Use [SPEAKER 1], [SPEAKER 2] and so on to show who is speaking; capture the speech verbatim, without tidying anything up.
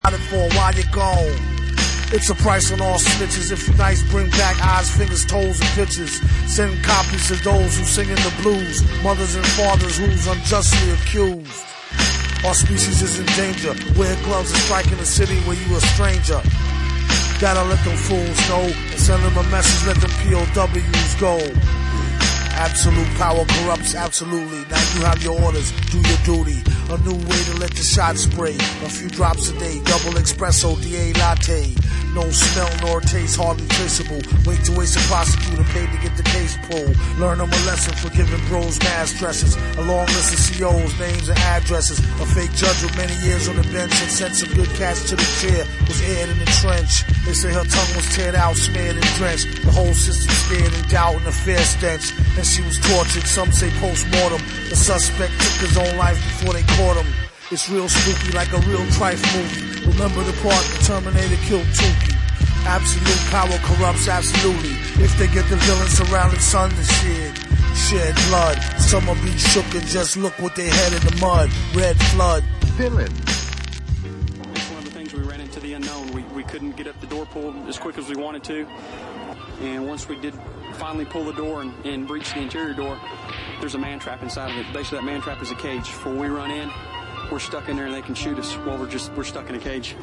[SPEAKER 1] Got it for while you're gone. It's a price on all snitches. If you nice, bring back eyes, fingers, toes, and pictures. Send copies to those who singing the blues. Mothers and fathers who's unjustly accused. Our species is in danger. Wear gloves and strike in a city where you a stranger. Gotta let them fools know and send them a message. Let them P O Ws go. Absolute power corrupts absolutely. Now you have your orders, do your duty. A new way to let the shot spray. A few drops a day, double espresso, D A latte. No smell nor taste, hardly traceable. Wait to waste a prosecutor paid to get the case pulled. Learn them a lesson for giving bros mass stresses. A long list of C Os, names and addresses. A fake judge with many years on the bench and sent some good cats to the chair. Was aired in the trench. They say her tongue was teared out, smeared and drenched. The whole system scared in doubt and a fair stench. And she was tortured, some say post-mortem. The suspect took his own life before they caught him. It's real spooky like a real trife movie. Remember the part the Terminator killed Tukey. Absolute power corrupts absolutely. If they get the villain surrounded son to shed, shed blood. Some will be shook and just look with their head in the mud. Red flood.
[SPEAKER 2] Villain.
[SPEAKER 3] It's one of the things we ran into the unknown. We, we couldn't get up the door pull as quick as we wanted to. And once we did finally pull the door and, and breach the interior door, there's a man trap inside of it. Basically, that man trap is a cage. Before we run in, we're stuck in there and they can shoot us while we're just we're stuck in a cage.